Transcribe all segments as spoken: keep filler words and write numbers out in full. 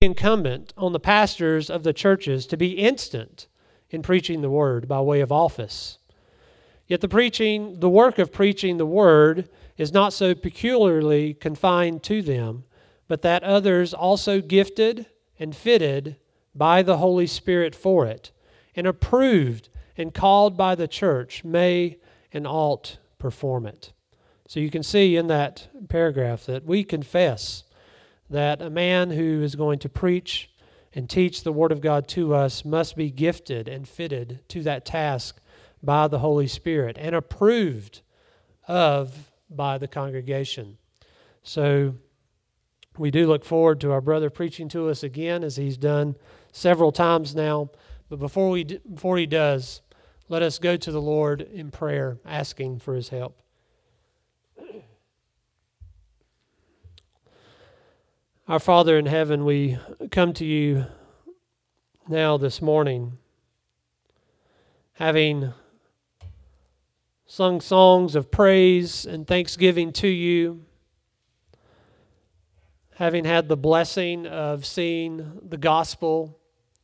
incumbent on the pastors of the churches to be instant in preaching the word by way of office. Yet the preaching, the work of preaching the word is not so peculiarly confined to them, but that others also gifted and fitted by the Holy Spirit for it, and approved and called by the church may and ought perform it. So you can see in that paragraph that we confess that a man who is going to preach and teach the Word of God to us must be gifted and fitted to that task by the Holy Spirit and approved of by the congregation. So we do look forward to our brother preaching to us again, as he's done several times now. But before we before he does, let us go to the Lord in prayer, asking for his help. Our Father in heaven, we come to you now this morning, having sung songs of praise and thanksgiving to you, having had the blessing of seeing the gospel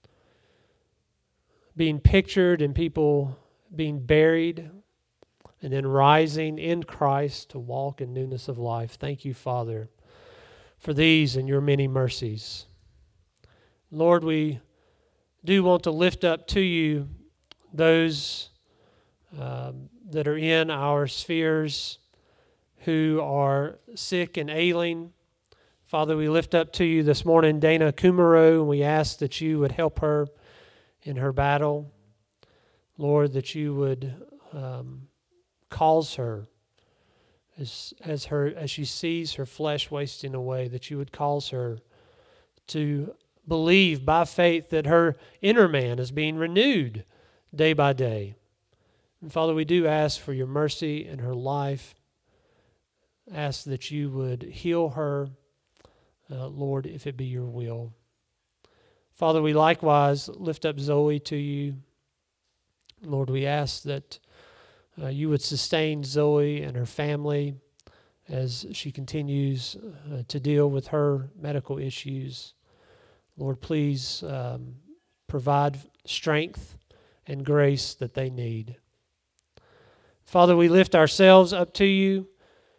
being pictured and people being buried and then rising in Christ to walk in newness of life. Thank you, Father, for these and your many mercies. Lord, we do want to lift up to you those um, that are in our spheres who are sick and ailing. Father, we lift up to you this morning Dana Kumaro, and we ask that you would help her in her battle. Lord, that you would um, cause her as as her as she sees her flesh wasting away, that you would cause her to believe by faith that her inner man is being renewed day by day. And Father, we do ask for your mercy in her life. Ask that you would heal her, uh, Lord, if it be your will. Father, we likewise lift up Zoe to you. Lord, we ask that uh, you would sustain Zoe and her family as she continues uh, to deal with her medical issues. Lord, please um, provide strength and grace that they need. Father, we lift ourselves up to you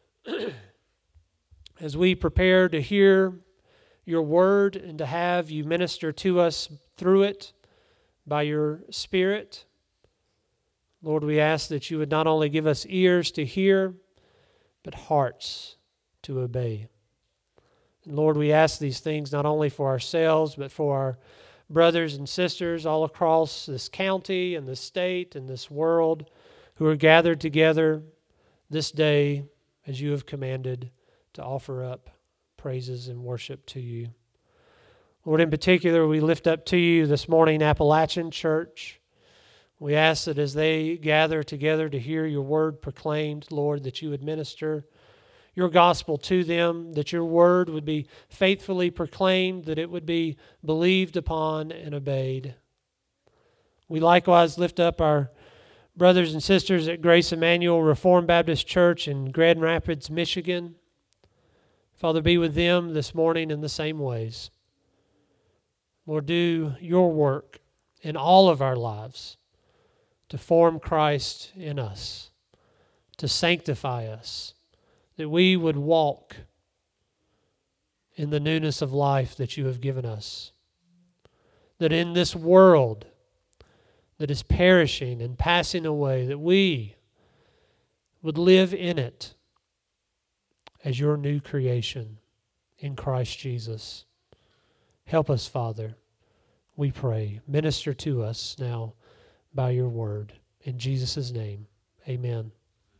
as we prepare to hear your word and to have you minister to us through it by your Spirit. Lord, we ask that you would not only give us ears to hear, but hearts to obey. And Lord, we ask these things not only for ourselves, but for our brothers and sisters all across this county and this state and this world who are gathered together this day as you have commanded to offer up praises and worship to you. Lord, in particular, we lift up to you this morning Appalachian Church. We ask that as they gather together to hear your word proclaimed, Lord, that you would minister your gospel to them, that your word would be faithfully proclaimed, that it would be believed upon and obeyed. We likewise lift up our brothers and sisters at Grace Emmanuel Reformed Baptist Church in Grand Rapids, Michigan. Father, be with them this morning in the same ways. Lord, do your work in all of our lives to form Christ in us, to sanctify us, that we would walk in the newness of life that you have given us. That in this world that is perishing and passing away, that we would live in it as your new creation in Christ Jesus. Help us, Father, we pray. Minister to us now by your word. In Jesus' name, amen.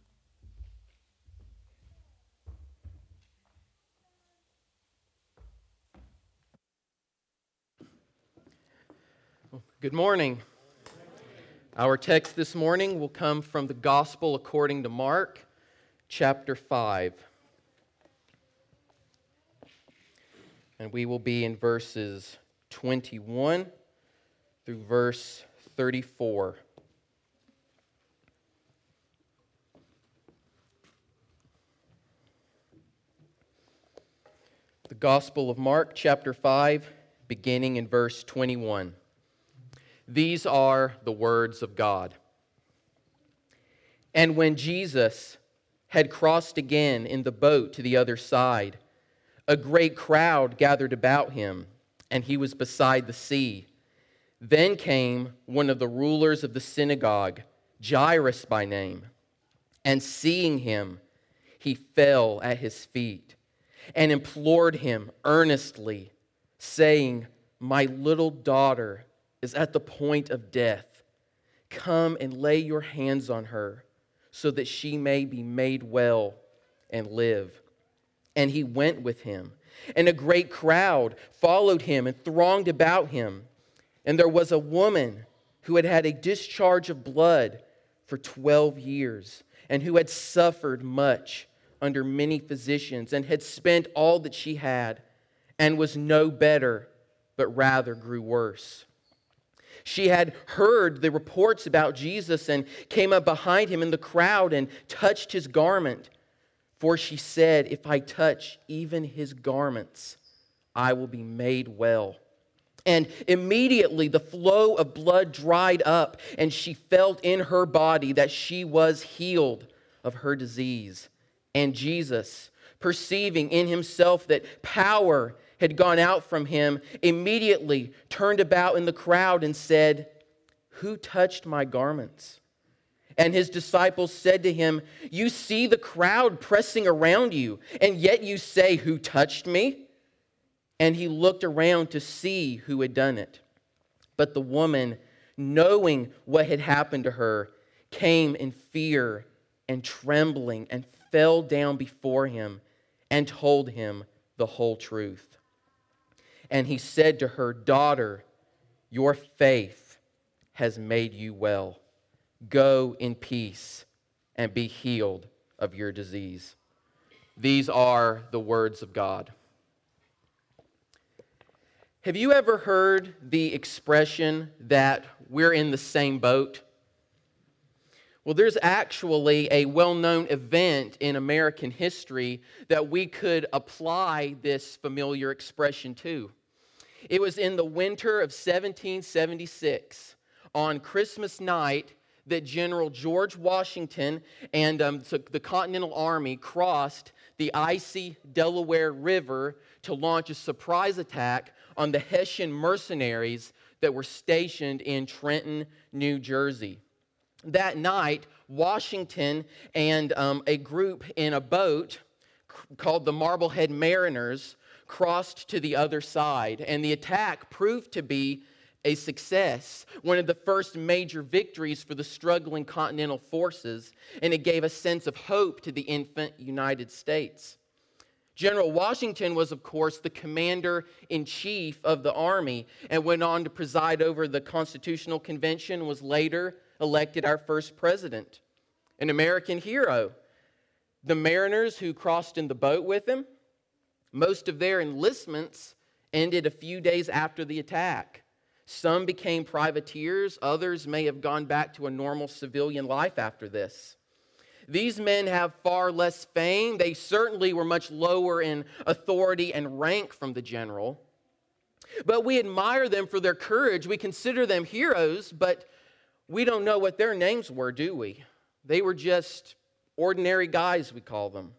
Good morning. Our text this morning will come from the Gospel according to Mark, chapter five. And we will be in verses twenty-one through verse thirty-four. The Gospel of Mark, chapter five, beginning in verse twenty-one. These are the words of God. And when Jesus had crossed again in the boat to the other side, a great crowd gathered about him, and he was beside the sea. Then came one of the rulers of the synagogue, Jairus by name, and seeing him, he fell at his feet and implored him earnestly, saying, "My little daughter is at the point of death. Come and lay your hands on her, so that she may be made well and live." And he went with him, and a great crowd followed him and thronged about him. And there was a woman who had had a discharge of blood for twelve years, and who had suffered much under many physicians, and had spent all that she had, and was no better, but rather grew worse. She had heard the reports about Jesus and came up behind him in the crowd and touched his garment. For she said, "If I touch even his garments, I will be made well." And immediately the flow of blood dried up, and she felt in her body that she was healed of her disease. And Jesus, perceiving in himself that power had gone out from him, immediately turned about in the crowd and said, "Who touched my garments?" And his disciples said to him, "You see the crowd pressing around you, and yet you say, 'Who touched me?'" And he looked around to see who had done it. But the woman, knowing what had happened to her, came in fear and trembling and fell down before him and told him the whole truth. And he said to her, "Daughter, your faith has made you well. Go in peace and be healed of your disease." These are the words of God. Have you ever heard the expression that we're in the same boat? Well, there's actually a well-known event in American history that we could apply this familiar expression to. It was in the winter of seventeen seventy-six, on Christmas night, that General George Washington and um, so the Continental Army crossed the icy Delaware River to launch a surprise attack on the Hessian mercenaries that were stationed in Trenton, New Jersey. That night, Washington and um, a group in a boat called the Marblehead Mariners crossed to the other side, and the attack proved to be a success, one of the first major victories for the struggling Continental forces, and it gave a sense of hope to the infant United States. General Washington was, of course, the commander-in-chief of the Army and went on to preside over the Constitutional Convention, was later elected our first president. An American hero. The mariners who crossed in the boat with him, most of their enlistments ended a few days after the attack. Some became privateers, others may have gone back to a normal civilian life after this. These men have far less fame. They certainly were much lower in authority and rank from the general. But we admire them for their courage. We consider them heroes, but we don't know what their names were, do we? They were just ordinary guys, we call them.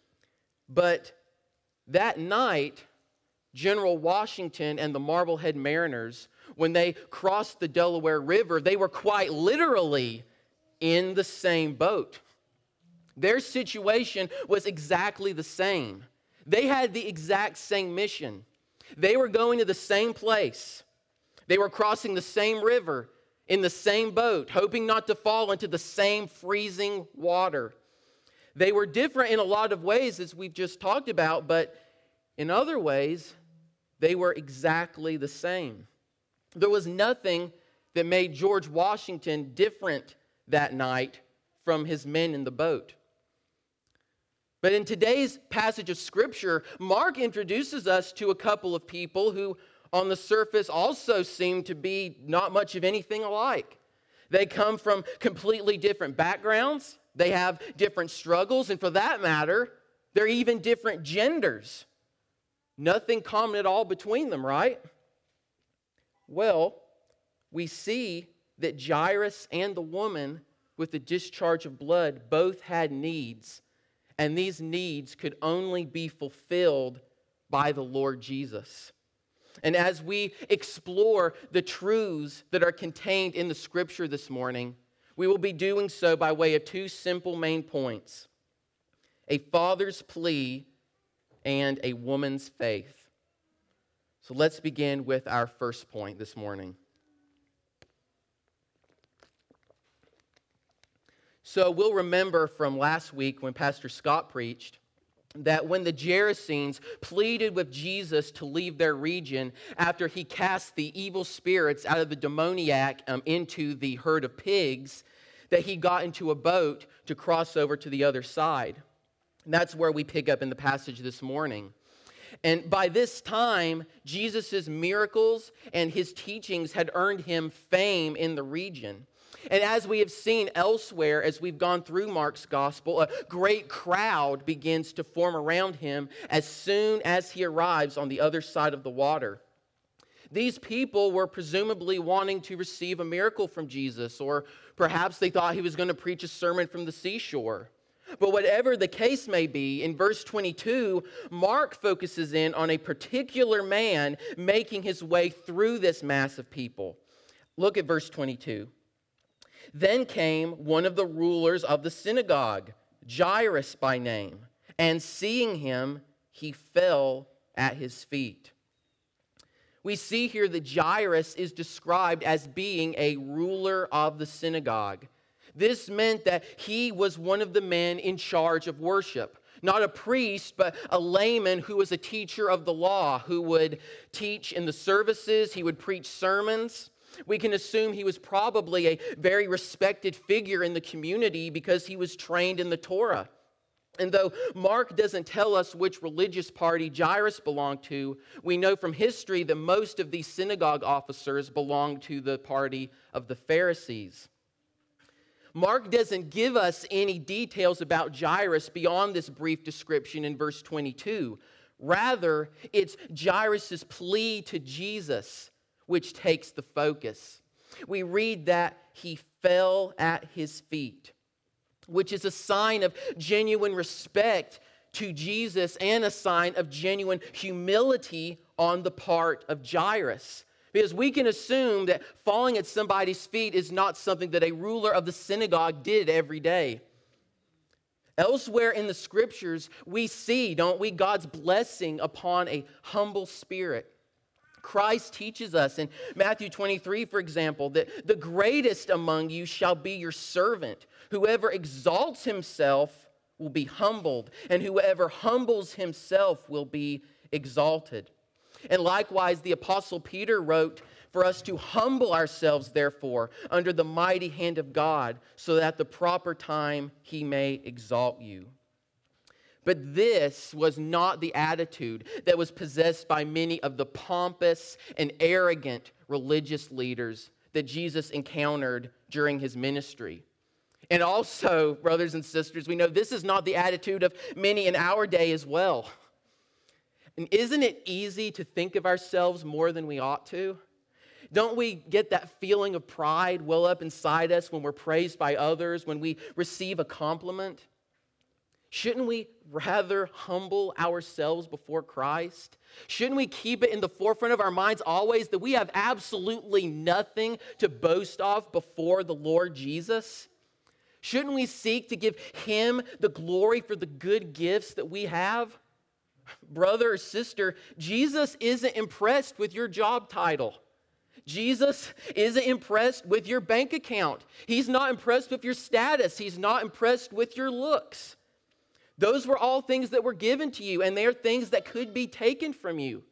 But that night, General Washington and the Marblehead Mariners, when they crossed the Delaware River, they were quite literally in the same boat. Their situation was exactly the same. They had the exact same mission. They were going to the same place. They were crossing the same river in the same boat, hoping not to fall into the same freezing water. They were different in a lot of ways, as we've just talked about, but in other ways, they were exactly the same. There was nothing that made George Washington different that night from his men in the boat. But in today's passage of Scripture, Mark introduces us to a couple of people who, on the surface, also seem to be not much of anything alike. They come from completely different backgrounds. They have different struggles, and for that matter, they're even different genders. Nothing common at all between them, right? Well, we see that Jairus and the woman with the discharge of blood both had needs, and these needs could only be fulfilled by the Lord Jesus. And as we explore the truths that are contained in the Scripture this morning, we will be doing so by way of two simple main points: a father's plea and a woman's faith. So let's begin with our first point this morning. So we'll remember from last week when Pastor Scott preached that when the Gerasenes pleaded with Jesus to leave their region after he cast the evil spirits out of the demoniac um, into the herd of pigs, that he got into a boat to cross over to the other side. And that's where we pick up in the passage this morning. And by this time, Jesus' miracles and his teachings had earned him fame in the region. And as we have seen elsewhere, as we've gone through Mark's gospel, a great crowd begins to form around him as soon as he arrives on the other side of the water. These people were presumably wanting to receive a miracle from Jesus, or perhaps they thought he was going to preach a sermon from the seashore. But whatever the case may be, in verse twenty-two, Mark focuses in on a particular man making his way through this mass of people. Look at verse twenty-two. Then came one of the rulers of the synagogue, Jairus by name, and seeing him, he fell at his feet. We see here that Jairus is described as being a ruler of the synagogue. This meant that he was one of the men in charge of worship. Not a priest, but a layman who was a teacher of the law, who would teach in the services, he would preach sermons. We can assume he was probably a very respected figure in the community because he was trained in the Torah. And though Mark doesn't tell us which religious party Jairus belonged to, we know from history that most of these synagogue officers belonged to the party of the Pharisees. Mark doesn't give us any details about Jairus beyond this brief description in verse twenty-two. Rather, it's Jairus' plea to Jesus which takes the focus. We read that he fell at his feet, which is a sign of genuine respect to Jesus and a sign of genuine humility on the part of Jairus. Because we can assume that falling at somebody's feet is not something that a ruler of the synagogue did every day. Elsewhere in the Scriptures, we see, don't we, God's blessing upon a humble spirit. Christ teaches us in Matthew twenty-three, for example, that the greatest among you shall be your servant. Whoever exalts himself will be humbled, and whoever humbles himself will be exalted. And likewise, the Apostle Peter wrote for us to humble ourselves, therefore, under the mighty hand of God, so that at the proper time he may exalt you. But this was not the attitude that was possessed by many of the pompous and arrogant religious leaders that Jesus encountered during his ministry. And also, brothers and sisters, we know this is not the attitude of many in our day as well. And isn't it easy to think of ourselves more than we ought to? Don't we get that feeling of pride well up inside us when we're praised by others, when we receive a compliment? Shouldn't we rather humble ourselves before Christ? Shouldn't we keep it in the forefront of our minds always that we have absolutely nothing to boast of before the Lord Jesus? Shouldn't we seek to give Him the glory for the good gifts that we have? Brother or sister, Jesus isn't impressed with your job title. Jesus isn't impressed with your bank account. He's not impressed with your status. He's not impressed with your looks. Those were all things that were given to you, and they are things that could be taken from you.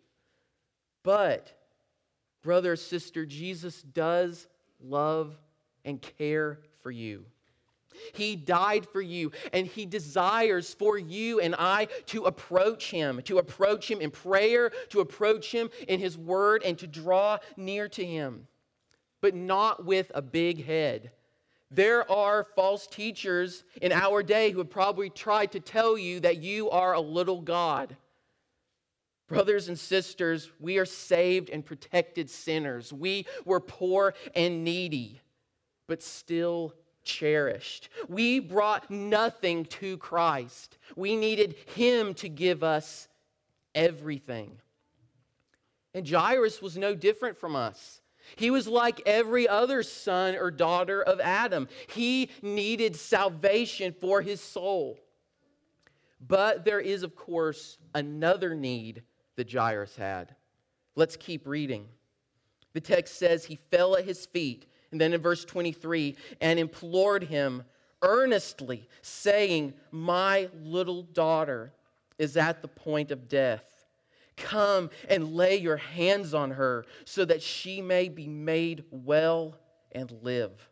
But, brother or sister, Jesus does love and care for you. He died for you, and He desires for you and I to approach Him, to approach Him in prayer, to approach Him in His Word, and to draw near to Him, but not with a big head. There are false teachers in our day who have probably tried to tell you that you are a little God. Brothers and sisters, we are saved and protected sinners. We were poor and needy, but still cherished. We brought nothing to Christ. We needed Him to give us everything. And Jairus was no different from us. He was like every other son or daughter of Adam. He needed salvation for his soul. But there is, of course, another need that Jairus had. Let's keep reading. The text says he fell at his feet, and then in verse twenty-three, and implored him earnestly, saying, "My little daughter is at the point of death. Come and lay your hands on her so that she may be made well and live."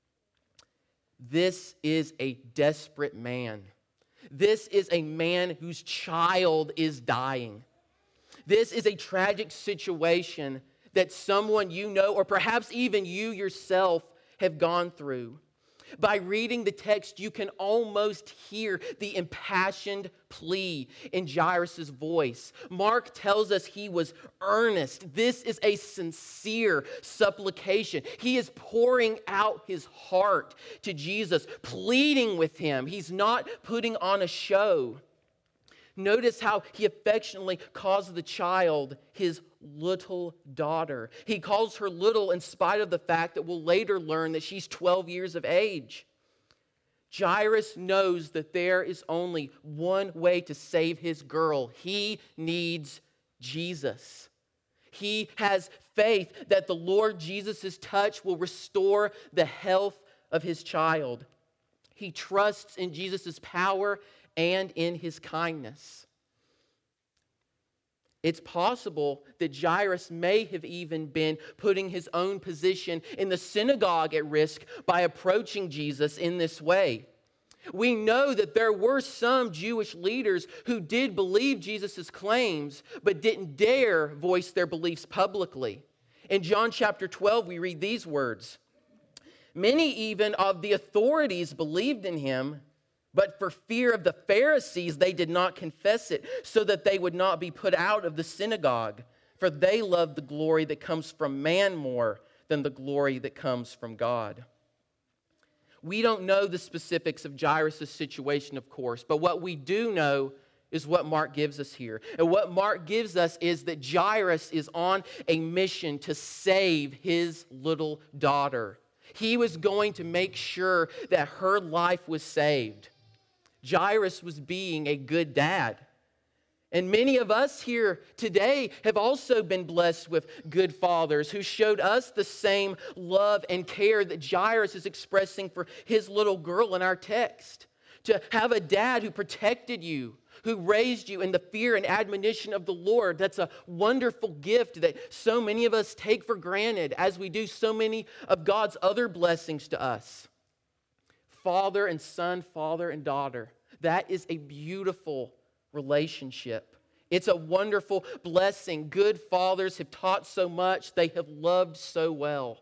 This is a desperate man. This is a man whose child is dying. This is a tragic situation that someone you know, or perhaps even you yourself, have gone through. By reading the text, you can almost hear the impassioned plea in Jairus' voice. Mark tells us he was earnest. This is a sincere supplication. He is pouring out his heart to Jesus, pleading with him. He's not putting on a show. Notice how he affectionately calls the child his little daughter. He calls her little in spite of the fact that we'll later learn that she's twelve years of age. Jairus knows that there is only one way to save his girl. He needs Jesus. He has faith that the Lord Jesus' touch will restore the health of his child. He trusts in Jesus' power and in his kindness. It's possible that Jairus may have even been putting his own position in the synagogue at risk by approaching Jesus in this way. We know that there were some Jewish leaders who did believe Jesus' claims, but didn't dare voice their beliefs publicly. In John chapter twelve, we read these words, "Many even of the authorities believed in him, but for fear of the Pharisees, they did not confess it, so that they would not be put out of the synagogue. For they loved the glory that comes from man more than the glory that comes from God." We don't know the specifics of Jairus' situation, of course, but what we do know is what Mark gives us here. And what Mark gives us is that Jairus is on a mission to save his little daughter. He was going to make sure that her life was saved. Jairus was being a good dad. And many of us here today have also been blessed with good fathers who showed us the same love and care that Jairus is expressing for his little girl in our text. To have a dad who protected you, who raised you in the fear and admonition of the Lord, that's a wonderful gift that so many of us take for granted, as we do so many of God's other blessings to us. Father and son, father and daughter. That is a beautiful relationship. It's a wonderful blessing. Good fathers have taught so much. They have loved so well.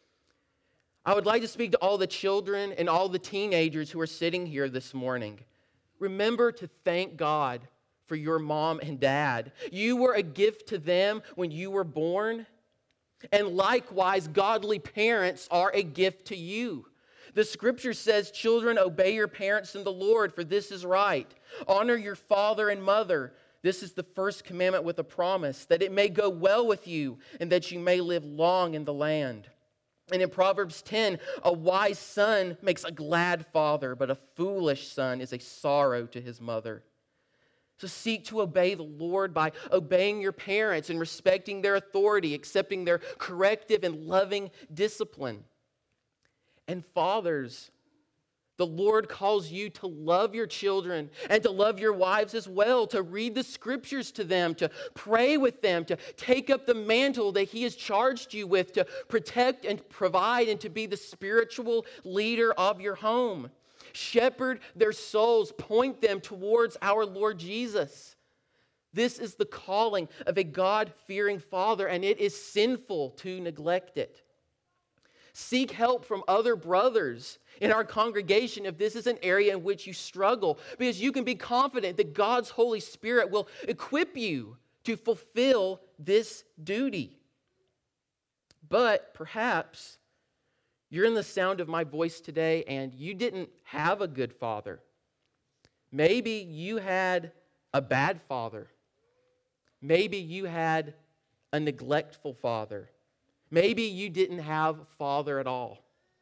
I would like to speak to all the children and all the teenagers who are sitting here this morning. Remember to thank God for your mom and dad. You were a gift to them when you were born. And likewise, godly parents are a gift to you. The scripture says, "Children, obey your parents in the Lord, for this is right. Honor your father and mother. This is the first commandment with a promise, that it may go well with you and that you may live long in the land." And in Proverbs ten, "A wise son makes a glad father, but a foolish son is a sorrow to his mother." So seek to obey the Lord by obeying your parents and respecting their authority, accepting their corrective and loving discipline. And fathers, the Lord calls you to love your children and to love your wives as well, to read the scriptures to them, to pray with them, to take up the mantle that He has charged you with, to protect and provide and to be the spiritual leader of your home. Shepherd their souls, point them towards our Lord Jesus. This is the calling of a God-fearing father, and it is sinful to neglect it. Seek help from other brothers in our congregation if this is an area in which you struggle, because you can be confident that God's Holy Spirit will equip you to fulfill this duty. But perhaps you're in the sound of my voice today and you didn't have a good father. Maybe you had a bad father. Maybe you had a neglectful father. Maybe you didn't have a father at all.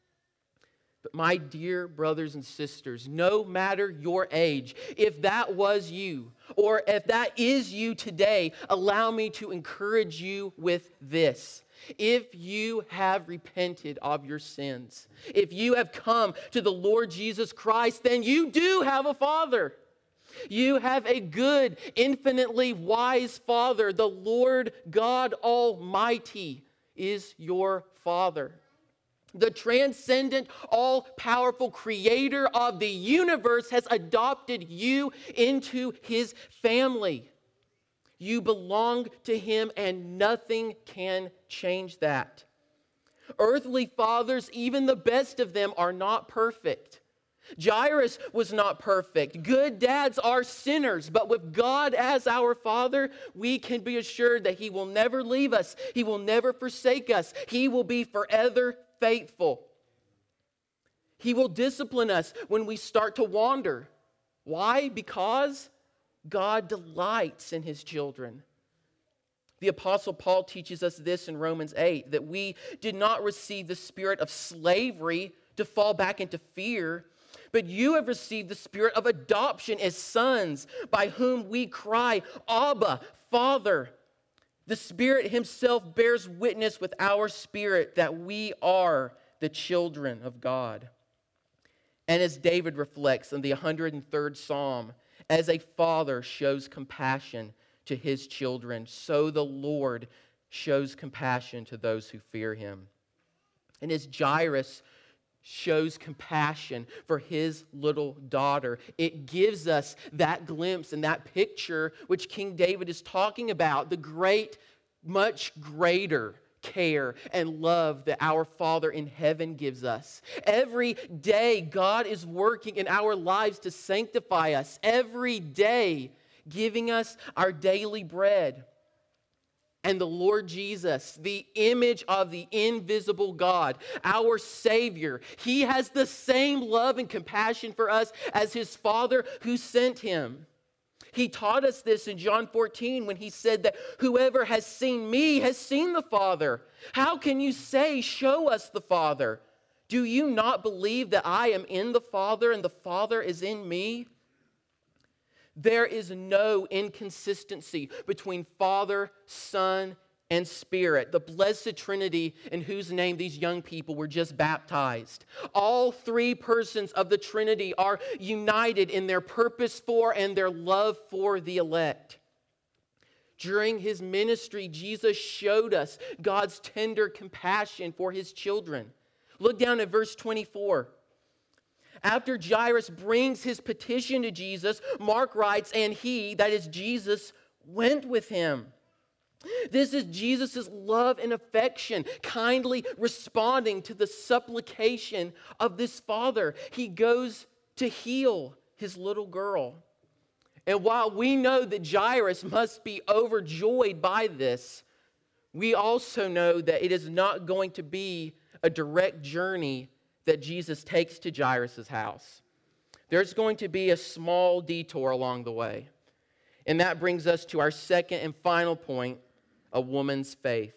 But my dear brothers and sisters, no matter your age, if that was you, or if that is you today, allow me to encourage you with this. If you have repented of your sins, if you have come to the Lord Jesus Christ, then you do have a Father. You have a good, infinitely wise Father. The Lord God Almighty is your Father. The transcendent, all-powerful creator of the universe has adopted you into his family. You belong to him and nothing can change that. Earthly fathers, even the best of them, are not perfect. Jairus was not perfect. Good dads are sinners, but with God as our Father, we can be assured that he will never leave us. He will never forsake us. He will be forever faithful. He will discipline us when we start to wander. Why? Because God delights in his children. The Apostle Paul teaches us this in Romans eight, that we did not receive the spirit of slavery to fall back into fear, but you have received the spirit of adoption as sons, by whom we cry, Abba, Father. The Spirit himself bears witness with our spirit that we are the children of God. And as David reflects in the one hundred third Psalm, as a father shows compassion to his children, so the Lord shows compassion to those who fear him. And as Jairus shows compassion for his little daughter, it gives us that glimpse and that picture which King David is talking about, the great, much greater care and love that our Father in heaven gives us. Every day, God is working in our lives to sanctify us. Every day, giving us our daily bread. And the Lord Jesus, the image of the invisible God, our Savior, he has the same love and compassion for us as his Father who sent him. He taught us this in John fourteen when he said that whoever has seen me has seen the Father. How can you say, show us the Father? Do you not believe that I am in the Father and the Father is in me? There is no inconsistency between Father, Son, and Spirit, the blessed Trinity in whose name these young people were just baptized. All three persons of the Trinity are united in their purpose for and their love for the elect. During his ministry, Jesus showed us God's tender compassion for his children. Look down at verse twenty-four. After Jairus brings his petition to Jesus, Mark writes, and he, that is Jesus, went with him. This is Jesus' love and affection, kindly responding to the supplication of this father. He goes to heal his little girl. And while we know that Jairus must be overjoyed by this, we also know that it is not going to be a direct journey that Jesus takes to Jairus' house. There's going to be a small detour along the way. And that brings us to our second and final point, a woman's faith.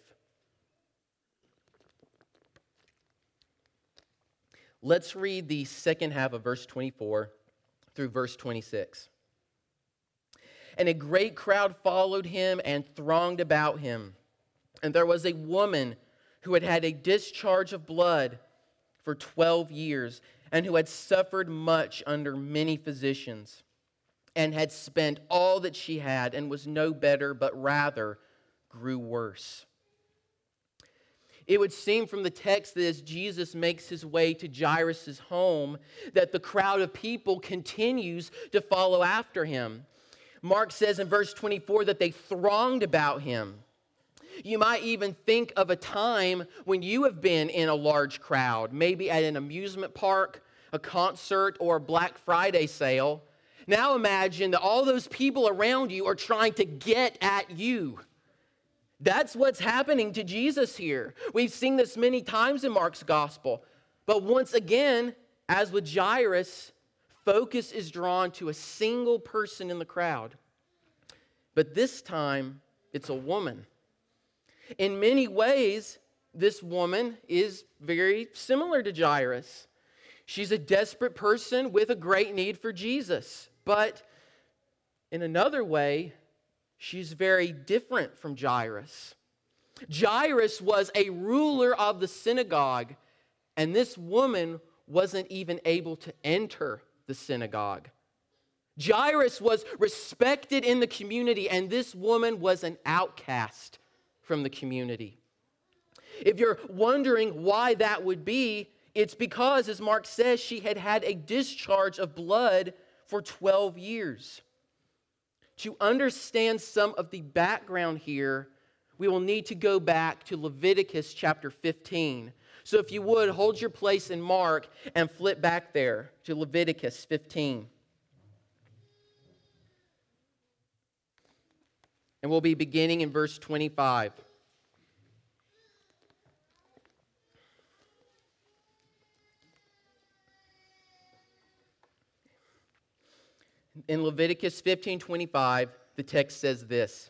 Let's read the second half of verse twenty-four through verse twenty-six. And a great crowd followed him and thronged about him. And there was a woman who had had a discharge of blood for twelve years, and who had suffered much under many physicians, and had spent all that she had, and was no better, but rather grew worse. It would seem from the text that as Jesus makes his way to Jairus' home, that the crowd of people continues to follow after him. Mark says in verse twenty-four that they thronged about him. You might even think of a time when you have been in a large crowd, maybe at an amusement park, a concert, or a Black Friday sale, Now imagine that all those people around you are trying to get at you. That's what's happening to Jesus here. We've seen this many times in Mark's gospel. But once again, as with Jairus, focus is drawn to a single person in the crowd. But this time, it's a woman. In many ways, this woman is very similar to Jairus. She's a desperate person with a great need for Jesus. But in another way, she's very different from Jairus. Jairus was a ruler of the synagogue, and this woman wasn't even able to enter the synagogue. Jairus was respected in the community, and this woman was an outcast from the community. If you're wondering why that would be, it's because, as Mark says, she had had a discharge of blood for twelve years. To understand some of the background here, we will need to go back to Leviticus chapter fifteen. So if you would, hold your place in Mark and flip back there to Leviticus fifteen. And we'll be beginning in verse twenty-five. In Leviticus fifteen twenty-five, the text says this: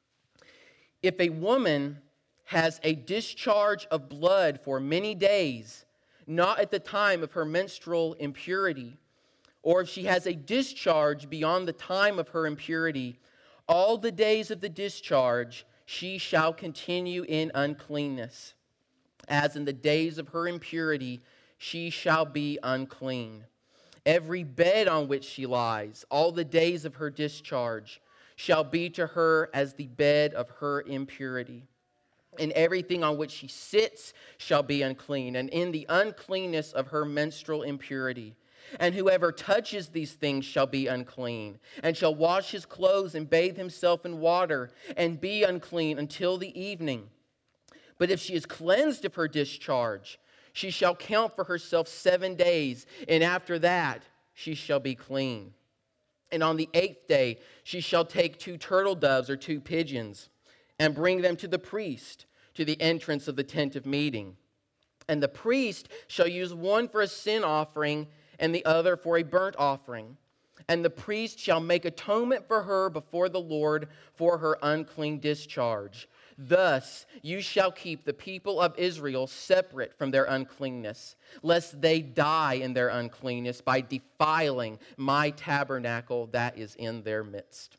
If a woman has a discharge of blood for many days, not at the time of her menstrual impurity, or if she has a discharge beyond the time of her impurity, all the days of the discharge she shall continue in uncleanness. As in the days of her impurity, she shall be unclean. Every bed on which she lies, all the days of her discharge, shall be to her as the bed of her impurity. And everything on which she sits shall be unclean, and in the uncleanness of her menstrual impurity. And whoever touches these things shall be unclean, and shall wash his clothes and bathe himself in water, and be unclean until the evening. But if she is cleansed of her discharge, she shall count for herself seven days, and after that she shall be clean. And on the eighth day she shall take two turtle doves or two pigeons, and bring them to the priest to the entrance of the tent of meeting. And the priest shall use one for a sin offering, and the other for a burnt offering. And the priest shall make atonement for her before the Lord for her unclean discharge. Thus you shall keep the people of Israel separate from their uncleanness, lest they die in their uncleanness by defiling my tabernacle that is in their midst.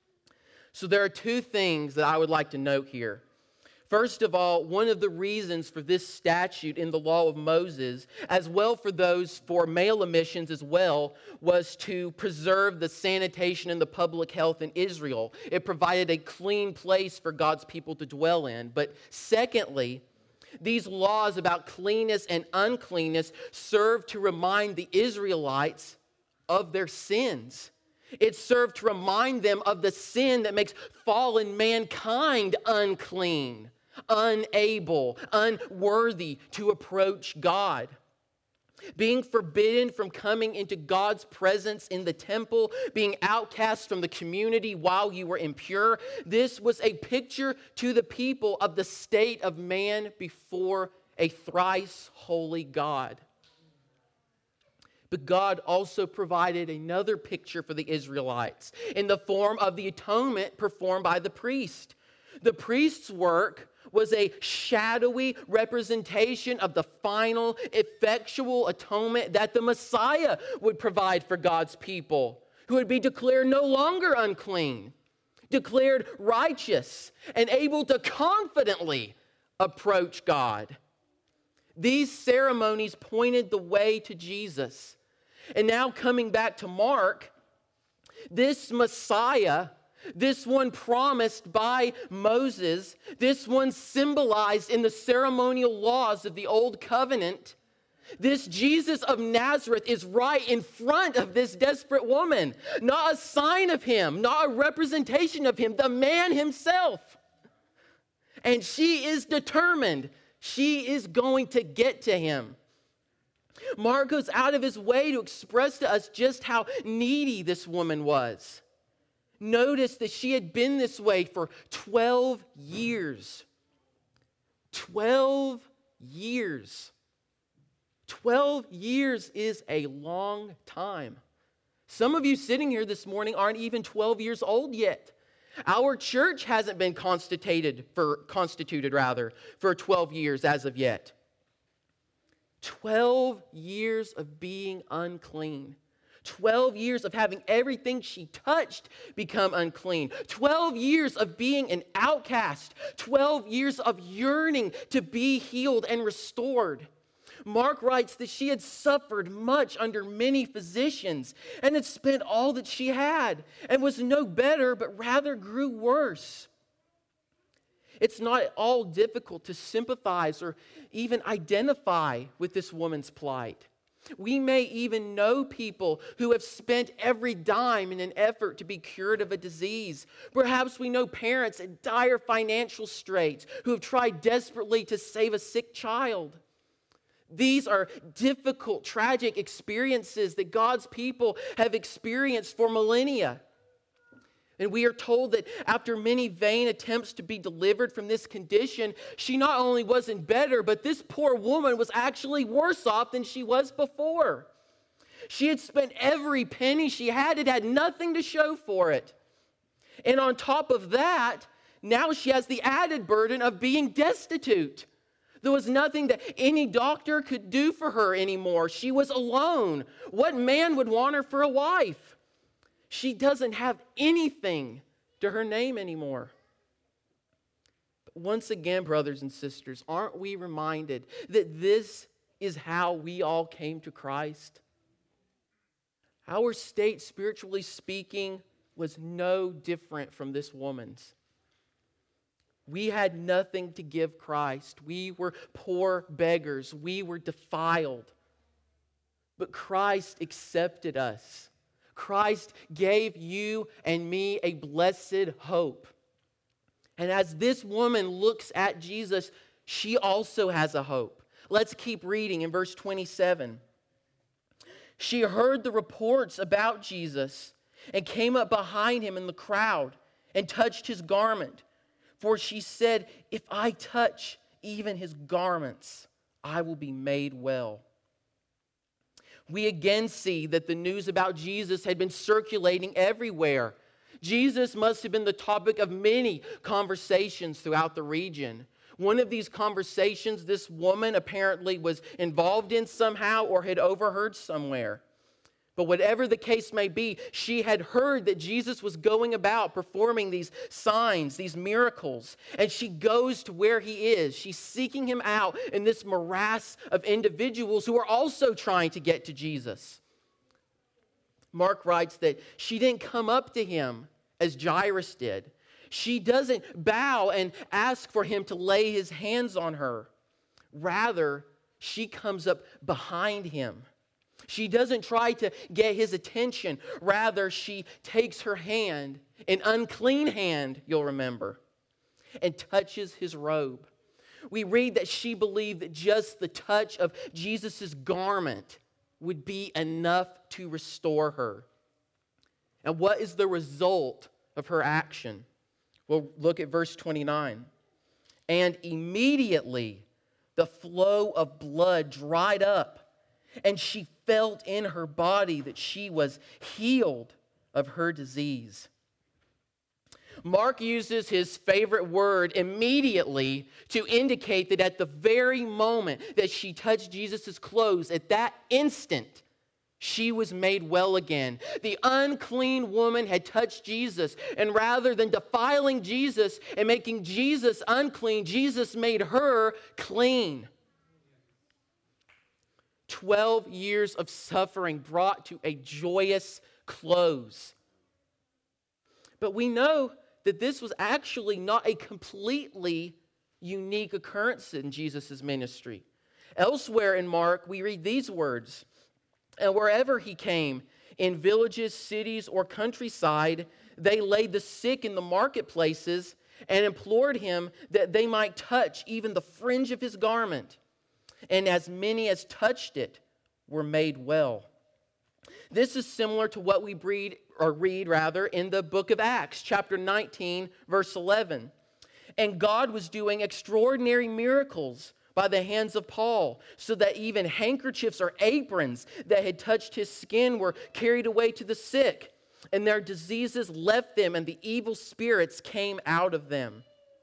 So there are two things that I would like to note here. First of all, one of the reasons for this statute in the law of Moses, as well for those for male emissions as well, was to preserve the sanitation and the public health in Israel. It provided a clean place for God's people to dwell in. But secondly, these laws about cleanness and uncleanness serve to remind the Israelites of their sins. It served to remind them of the sin that makes fallen mankind unclean, unable, unworthy to approach God. Being forbidden from coming into God's presence in the temple, being outcast from the community while you were impure, this was a picture to the people of the state of man before a thrice holy God. But God also provided another picture for the Israelites in the form of the atonement performed by the priest. The priest's work was a shadowy representation of the final, effectual atonement that the Messiah would provide for God's people, who would be declared no longer unclean, declared righteous, and able to confidently approach God. These ceremonies pointed the way to Jesus. And now coming back to Mark, this Messiah, this one promised by Moses, this one symbolized in the ceremonial laws of the Old Covenant, this Jesus of Nazareth is right in front of this desperate woman. Not a sign of him, not a representation of him, the man himself. And she is determined. She is going to get to him. Mark goes out of his way to express to us just how needy this woman was. Notice that she had been this way for twelve years. twelve years. twelve years is a long time. Some of you sitting here this morning aren't even twelve years old yet. Our church hasn't been constituted for constituted rather for twelve years as of yet. twelve years of being unclean. twelve years of having everything she touched become unclean. twelve years of being an outcast. twelve years of yearning to be healed and restored. Mark writes that she had suffered much under many physicians and had spent all that she had and was no better, but rather grew worse. It's not at all difficult to sympathize or even identify with this woman's plight. We may even know people who have spent every dime in an effort to be cured of a disease. Perhaps we know parents in dire financial straits who have tried desperately to save a sick child. These are difficult, tragic experiences that God's people have experienced for millennia. And we are told that after many vain attempts to be delivered from this condition, she not only wasn't better, but this poor woman was actually worse off than she was before. She had spent every penny she had. It had nothing to show for it. And on top of that, now she has the added burden of being destitute. There was nothing that any doctor could do for her anymore. She was alone. What man would want her for a wife? She doesn't have anything to her name anymore. But once again, brothers and sisters, aren't we reminded that this is how we all came to Christ? Our state, spiritually speaking, was no different from this woman's. We had nothing to give Christ. We were poor beggars. We were defiled. But Christ accepted us. Christ gave you and me a blessed hope. And as this woman looks at Jesus, she also has a hope. Let's keep reading in verse twenty-seven. She heard the reports about Jesus and came up behind him in the crowd and touched his garment. For she said, if I touch even his garments, I will be made well. We again see that the news about Jesus had been circulating everywhere. Jesus must have been the topic of many conversations throughout the region. One of these conversations, this woman apparently was involved in somehow or had overheard somewhere. But whatever the case may be, she had heard that Jesus was going about performing these signs, these miracles. And she goes to where he is. She's seeking him out in this morass of individuals who are also trying to get to Jesus. Mark writes that she didn't come up to him as Jairus did. She doesn't bow and ask for him to lay his hands on her. Rather, she comes up behind him. She doesn't try to get his attention. Rather, she takes her hand, an unclean hand, you'll remember, and touches his robe. We read that she believed that just the touch of Jesus' garment would be enough to restore her. And what is the result of her action? Well, look at verse twenty-nine. And immediately the flow of blood dried up, and she felt in her body that she was healed of her disease. Mark uses his favorite word, immediately, to indicate that at the very moment that she touched Jesus' clothes, at that instant, she was made well again. The unclean woman had touched Jesus, and rather than defiling Jesus and making Jesus unclean, Jesus made her clean. Twelve years of suffering brought to a joyous close. But we know that this was actually not a completely unique occurrence in Jesus' ministry. Elsewhere in Mark, we read these words, and wherever he came, in villages, cities, or countryside, they laid the sick in the marketplaces and implored him that they might touch even the fringe of his garment. And as many as touched it were made well. This is similar to what we read, or read rather, in the book of Acts, chapter nineteen, verse eleven. And God was doing extraordinary miracles by the hands of Paul, so that even handkerchiefs or aprons that had touched his skin were carried away to the sick, and their diseases left them, and the evil spirits came out of them.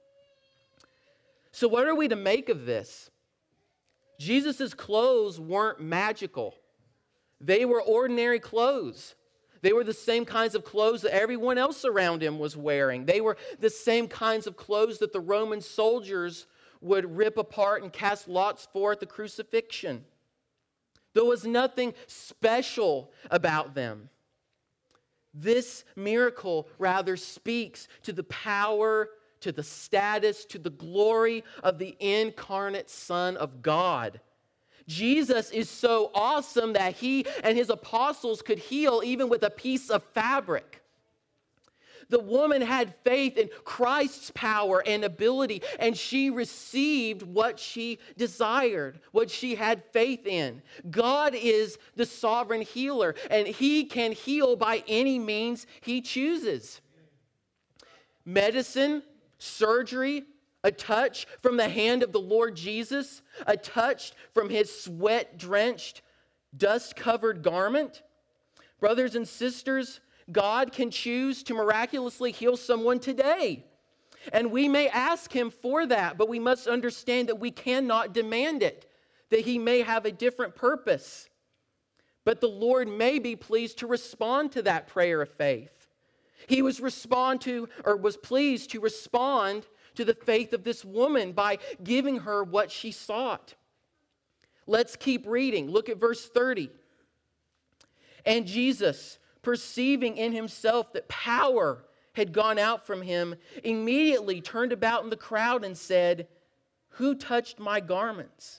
So what are we to make of this? Jesus' clothes weren't magical. They were ordinary clothes. They were the same kinds of clothes that everyone else around him was wearing. They were the same kinds of clothes that the Roman soldiers would rip apart and cast lots for at the crucifixion. There was nothing special about them. This miracle rather speaks to the power, to the status, to the glory of the incarnate Son of God. Jesus is so awesome that he and his apostles could heal even with a piece of fabric. The woman had faith in Christ's power and ability, and she received what she desired, what she had faith in. God is the sovereign healer, and he can heal by any means he chooses. Medicine, surgery, a touch from the hand of the Lord Jesus, a touch from his sweat-drenched, dust-covered garment. Brothers and sisters, God can choose to miraculously heal someone today. And we may ask him for that, but we must understand that we cannot demand it, that he may have a different purpose. But the Lord may be pleased to respond to that prayer of faith. He was respond to, or was pleased to respond to the faith of this woman by giving her what she sought. Let's keep reading. Look at verse thirty. And Jesus, perceiving in himself that power had gone out from him, immediately turned about in the crowd and said, "Who touched my garments?"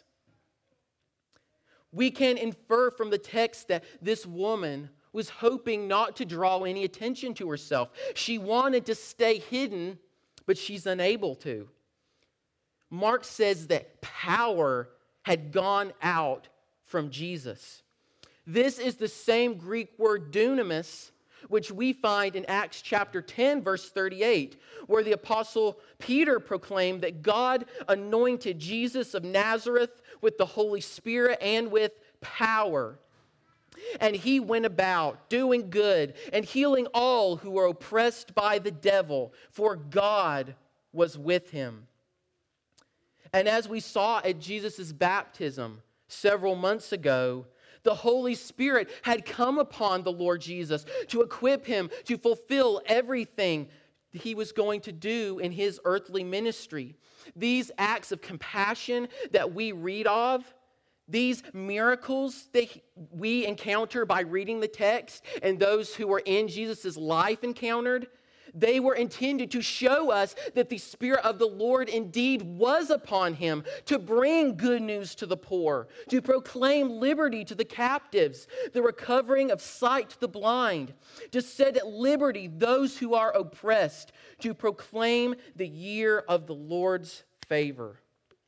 We can infer from the text that this woman was hoping not to draw any attention to herself. She wanted to stay hidden, but she's unable to. Mark says that power had gone out from Jesus. This is the same Greek word dunamis, which we find in Acts chapter ten, verse thirty-eight, where the apostle Peter proclaimed that God anointed Jesus of Nazareth with the Holy Spirit and with power. And he went about doing good and healing all who were oppressed by the devil, for God was with him. And as we saw at Jesus' baptism several months ago, the Holy Spirit had come upon the Lord Jesus to equip him to fulfill everything he was going to do in his earthly ministry. These acts of compassion that we read of, these miracles that we encounter by reading the text, and those who were in Jesus' life encountered, they were intended to show us that the Spirit of the Lord indeed was upon him to bring good news to the poor, to proclaim liberty to the captives, the recovering of sight to the blind, to set at liberty those who are oppressed, to proclaim the year of the Lord's favor.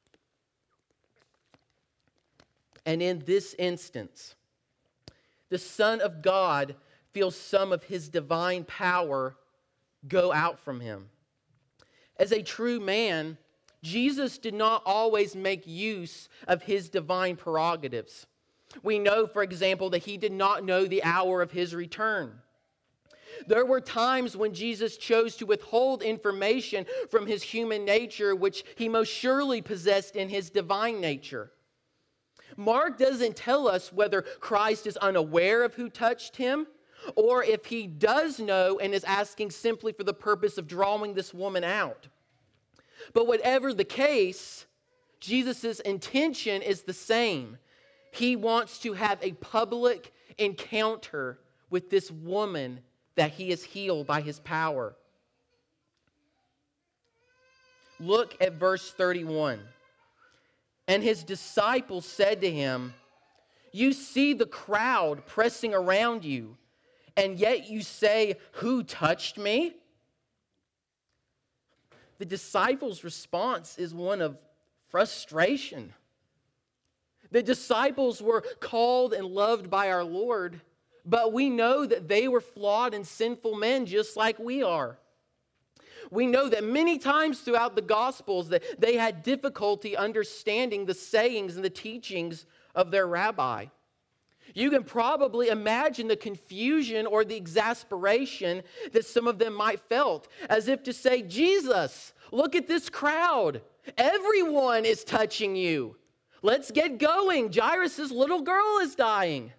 And in this instance, the Son of God feels some of his divine power go out from him. As a true man, Jesus did not always make use of his divine prerogatives. We know, for example, that he did not know the hour of his return. There were times when Jesus chose to withhold information from his human nature, which he most surely possessed in his divine nature. Mark doesn't tell us whether Christ is unaware of who touched him, or if he does know and is asking simply for the purpose of drawing this woman out. But whatever the case, Jesus' intention is the same. He wants to have a public encounter with this woman that he has healed by his power. Look at verse thirty-one. And his disciples said to him, "You see the crowd pressing around you, and yet you say, 'Who touched me?'" The disciples' response is one of frustration. The disciples were called and loved by our Lord, but we know that they were flawed and sinful men just like we are. We know that many times throughout the Gospels that they had difficulty understanding the sayings and the teachings of their rabbi. You can probably imagine the confusion or the exasperation that some of them might felt, as if to say, Jesus, look at this crowd. Everyone is touching you. Let's get going. Jairus' little girl is dying.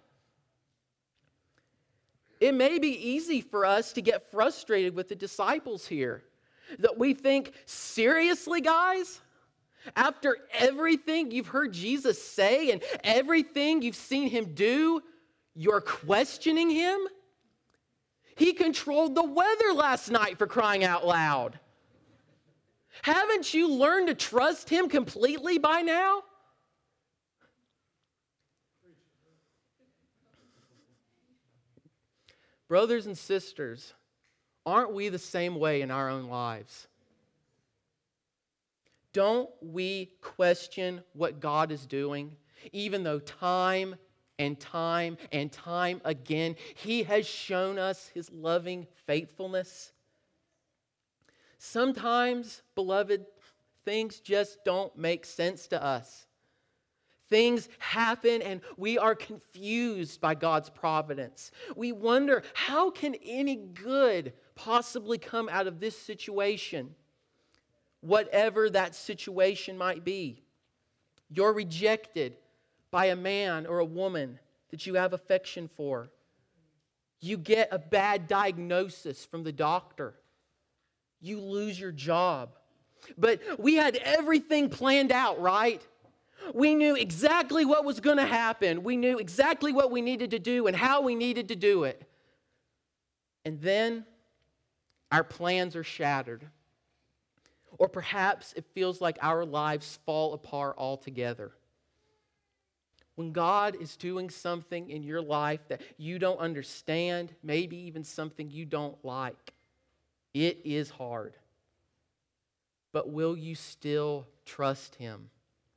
It may be easy for us to get frustrated with the disciples here. That we think, seriously, guys? After everything you've heard Jesus say and everything you've seen him do, you're questioning him? He controlled the weather last night, for crying out loud. Haven't you learned to trust him completely by now? Brothers and sisters, aren't we the same way in our own lives? Don't we question what God is doing, even though time and time and time again he has shown us his loving faithfulness? Sometimes, beloved, things just don't make sense to us. Things happen and we are confused by God's providence. We wonder, how can any good possibly come out of this situation? Whatever that situation might be. You're rejected by a man or a woman that you have affection for. You get a bad diagnosis from the doctor. You lose your job. But we had everything planned out, right? We knew exactly what was going to happen. We knew exactly what we needed to do and how we needed to do it. And then our plans are shattered. Or perhaps it feels like our lives fall apart altogether. When God is doing something in your life that you don't understand, maybe even something you don't like, it is hard. But will you still trust him?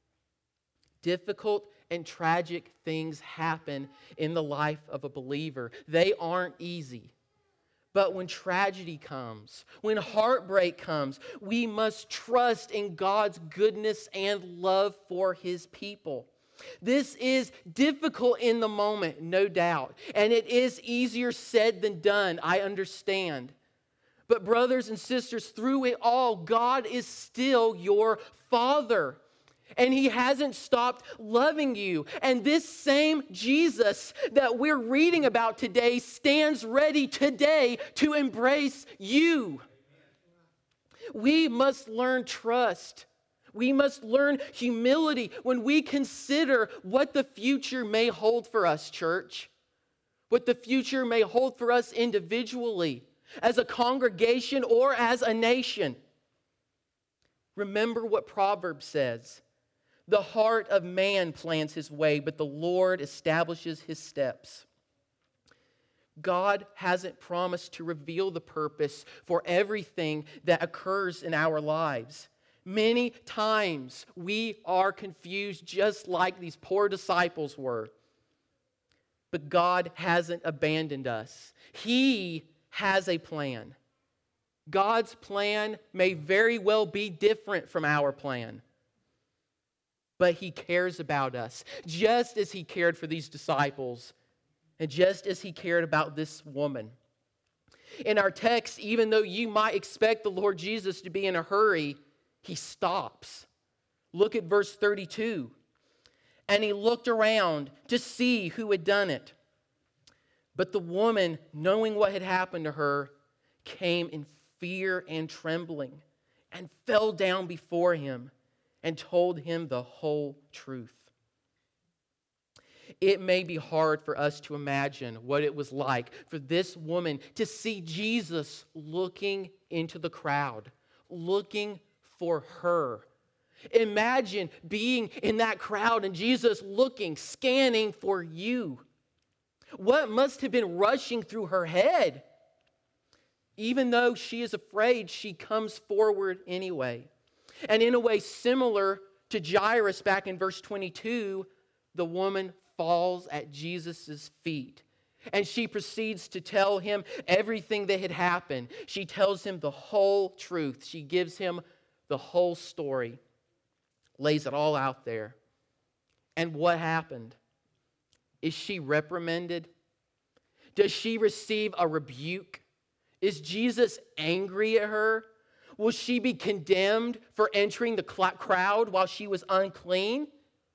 Difficult and tragic things happen in the life of a believer. They aren't easy. But when tragedy comes, when heartbreak comes, we must trust in God's goodness and love for his people. This is difficult in the moment, no doubt. And it is easier said than done, I understand. But brothers and sisters, through it all, God is still your Father. And he hasn't stopped loving you. And this same Jesus that we're reading about today stands ready today to embrace you. We must learn trust. We must learn humility when we consider what the future may hold for us, church. What the future may hold for us individually, as a congregation, or as a nation. Remember what Proverbs says. The heart of man plans his way, but the Lord establishes his steps. God hasn't promised to reveal the purpose for everything that occurs in our lives. Many times we are confused just like these poor disciples were. But God hasn't abandoned us. He has a plan. God's plan may very well be different from our plan. But he cares about us, just as he cared for these disciples, and just as he cared about this woman. In our text, even though you might expect the Lord Jesus to be in a hurry, he stops. Look at verse thirty-two. And he looked around to see who had done it. But the woman, knowing what had happened to her, came in fear and trembling and fell down before him and told him the whole truth. It may be hard for us to imagine what it was like for this woman to see Jesus looking into the crowd, looking for her. Imagine being in that crowd and Jesus looking, scanning for you. What must have been rushing through her head? Even though she is afraid, she comes forward anyway. And in a way similar to Jairus back in verse twenty-two, the woman falls at Jesus' feet. And she proceeds to tell him everything that had happened. She tells him the whole truth. She gives him the whole story. Lays it all out there. And what happened? Is she reprimanded? Does she receive a rebuke? Is Jesus angry at her? Will she be condemned for entering the crowd while she was unclean?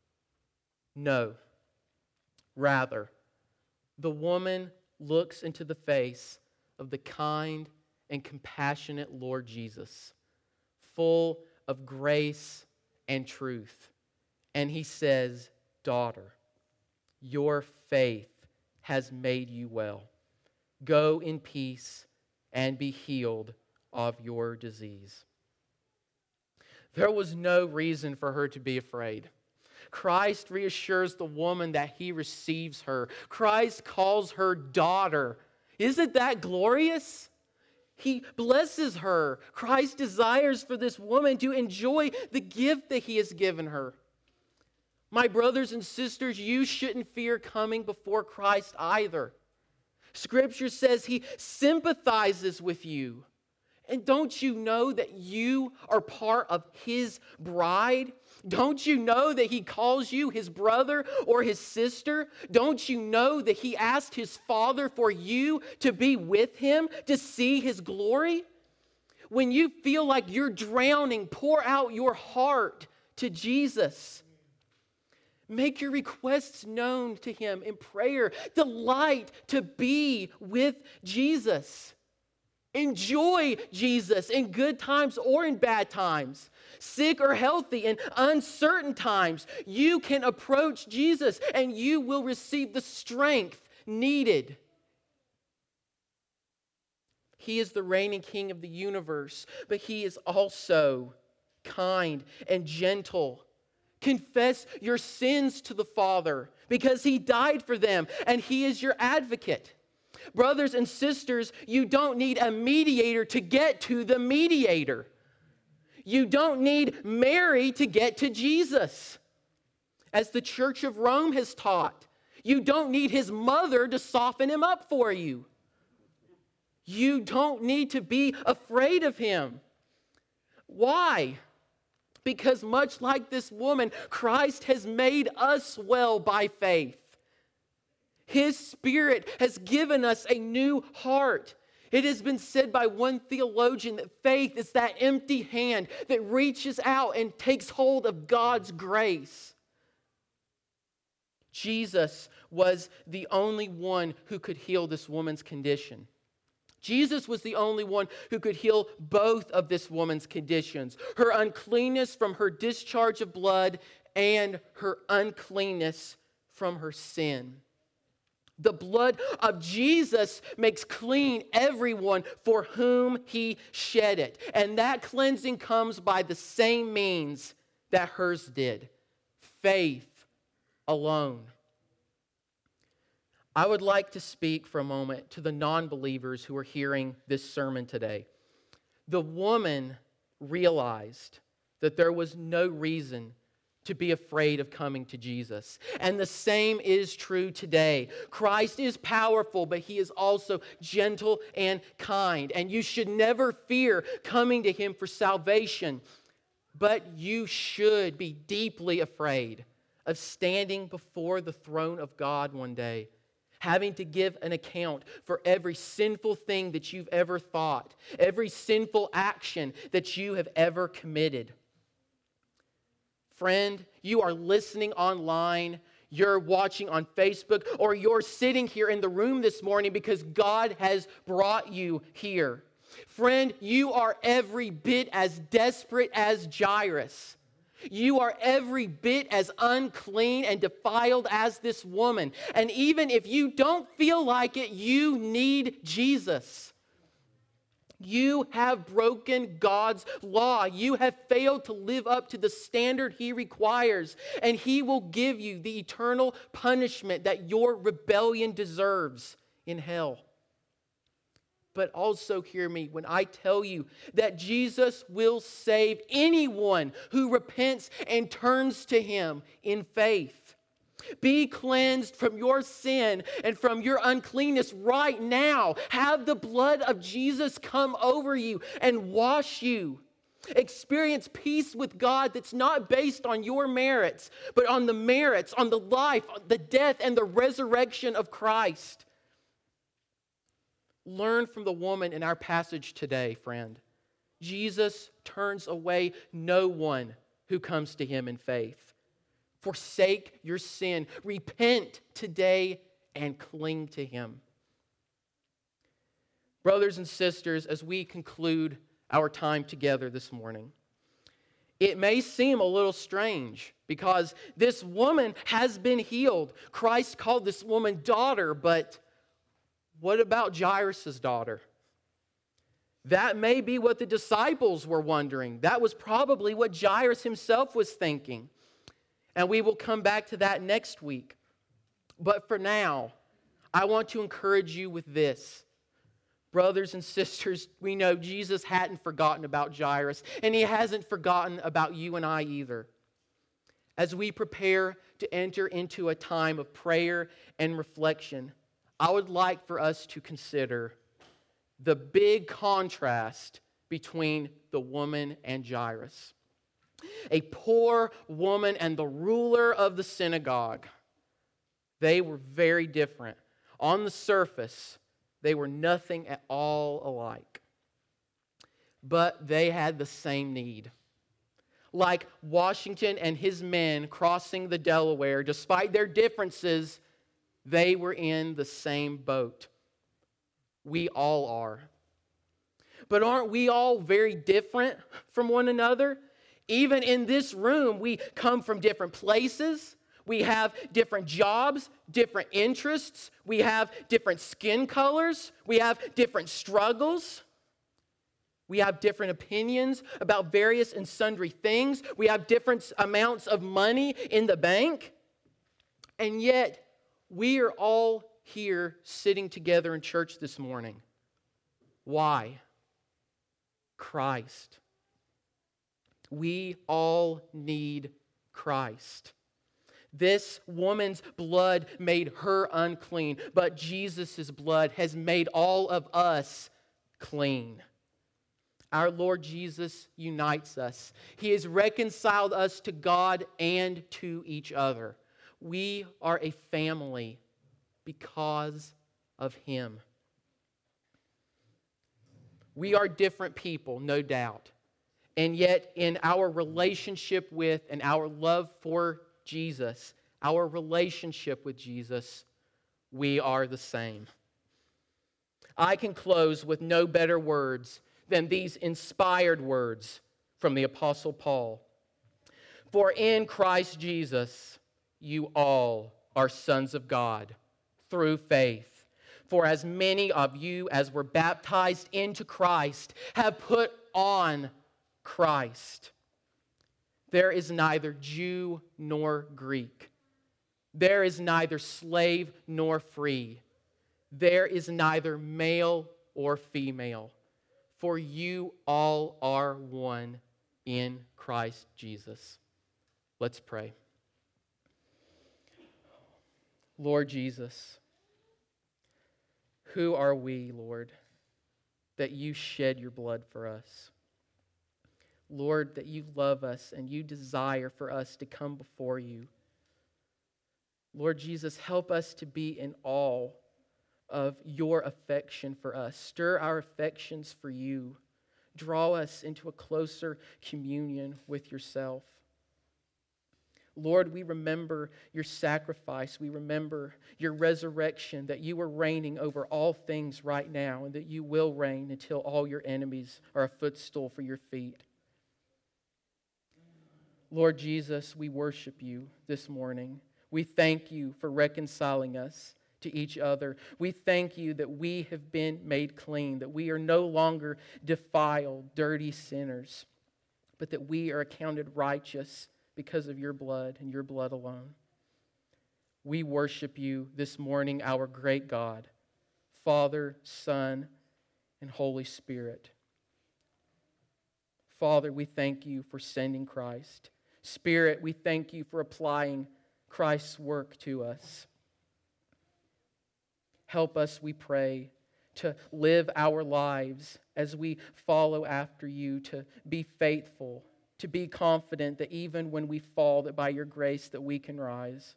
No. Rather, the woman looks into the face of the kind and compassionate Lord Jesus, full of grace and truth. And he says, "Daughter, your faith has made you well. Go in peace and be healed of your disease." There was no reason for her to be afraid. Christ reassures the woman that he receives her. Christ calls her daughter. Isn't that glorious? He blesses her. Christ desires for this woman to enjoy the gift that he has given her. My brothers and sisters, you shouldn't fear coming before Christ either. Scripture says he sympathizes with you. And don't you know that you are part of his bride? Don't you know that he calls you his brother or his sister? Don't you know that he asked his Father for you to be with him, to see his glory? When you feel like you're drowning, pour out your heart to Jesus. Make your requests known to him in prayer. Delight to be with Jesus. Enjoy Jesus in good times or in bad times. Sick or healthy in uncertain times. You can approach Jesus and you will receive the strength needed. He is the reigning King of the universe, but he is also kind and gentle. Confess your sins to the Father because he died for them and he is your advocate. Brothers and sisters, you don't need a mediator to get to the mediator. You don't need Mary to get to Jesus. As the Church of Rome has taught, you don't need his mother to soften him up for you. You don't need to be afraid of him. Why? Because much like this woman, Christ has made us well by faith. His Spirit has given us a new heart. It has been said by one theologian that faith is that empty hand that reaches out and takes hold of God's grace. Jesus was the only one who could heal this woman's condition. Jesus was the only one who could heal both of this woman's conditions, her uncleanness from her discharge of blood and her uncleanness from her sin. The blood of Jesus makes clean everyone for whom he shed it. And that cleansing comes by the same means that hers did. Faith alone. I would like to speak for a moment to the non-believers who are hearing this sermon today. The woman realized that there was no reason to be afraid of coming to Jesus. And the same is true today. Christ is powerful, but he is also gentle and kind. And you should never fear coming to him for salvation. But you should be deeply afraid of standing before the throne of God one day, having to give an account for every sinful thing that you've ever thought, every sinful action that you have ever committed. Friend, you are listening online, you're watching on Facebook, or you're sitting here in the room this morning because God has brought you here. Friend, you are every bit as desperate as Jairus. You are every bit as unclean and defiled as this woman. And even if you don't feel like it, you need Jesus. You have broken God's law. You have failed to live up to the standard he requires. And he will give you the eternal punishment that your rebellion deserves in hell. But also hear me when I tell you that Jesus will save anyone who repents and turns to him in faith. Be cleansed from your sin and from your uncleanness right now. Have the blood of Jesus come over you and wash you. Experience peace with God that's not based on your merits, but on the merits, on the life, the death, and the resurrection of Christ. Learn from the woman in our passage today, friend. Jesus turns away no one who comes to him in faith. Forsake your sin. Repent today and cling to him. Brothers and sisters, as we conclude our time together this morning, it may seem a little strange because this woman has been healed. Christ called this woman daughter, but what about Jairus' daughter? That may be what the disciples were wondering. That was probably what Jairus himself was thinking. And we will come back to that next week. But for now, I want to encourage you with this. Brothers and sisters, we know Jesus hadn't forgotten about Jairus, and he hasn't forgotten about you and I either. As we prepare to enter into a time of prayer and reflection, I would like for us to consider the big contrast between the woman and Jairus. A poor woman and the ruler of the synagogue. They were very different. On the surface, they were nothing at all alike. But they had the same need. Like Washington and his men crossing the Delaware, despite their differences, they were in the same boat. We all are. But aren't we all very different from one another? Even in this room, we come from different places. We have different jobs, different interests. We have different skin colors. We have different struggles. We have different opinions about various and sundry things. We have different amounts of money in the bank. And yet, we are all here sitting together in church this morning. Why? Christ. We all need Christ. This woman's blood made her unclean, but Jesus' blood has made all of us clean. Our Lord Jesus unites us. He has reconciled us to God and to each other. We are a family because of Him. We are different people, no doubt. And yet, in our relationship with and our love for Jesus, our relationship with Jesus, we are the same. I can close with no better words than these inspired words from the Apostle Paul. For in Christ Jesus, you all are sons of God through faith. For as many of you as were baptized into Christ have put on Christ. There is neither Jew nor Greek. There is neither slave nor free. There is neither male or female. For you all are one in Christ Jesus. Let's pray. Lord Jesus, who are we, Lord, that you shed your blood for us? Lord, that you love us and you desire for us to come before you. Lord Jesus, help us to be in awe of your affection for us. Stir our affections for you. Draw us into a closer communion with yourself. Lord, we remember your sacrifice. We remember your resurrection, that you are reigning over all things right now and that you will reign until all your enemies are a footstool for your feet. Lord Jesus, we worship you this morning. We thank you for reconciling us to each other. We thank you that we have been made clean, that we are no longer defiled, dirty sinners, but that we are accounted righteous because of your blood and your blood alone. We worship you this morning, our great God, Father, Son, and Holy Spirit. Father, we thank you for sending Christ. Spirit, we thank you for applying Christ's work to us. Help us, we pray, to live our lives as we follow after you, to be faithful, to be confident that even when we fall, that by your grace that we can rise.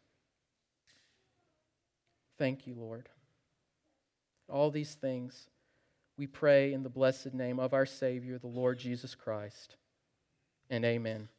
Thank you, Lord. All these things we pray in the blessed name of our Savior, the Lord Jesus Christ. And amen.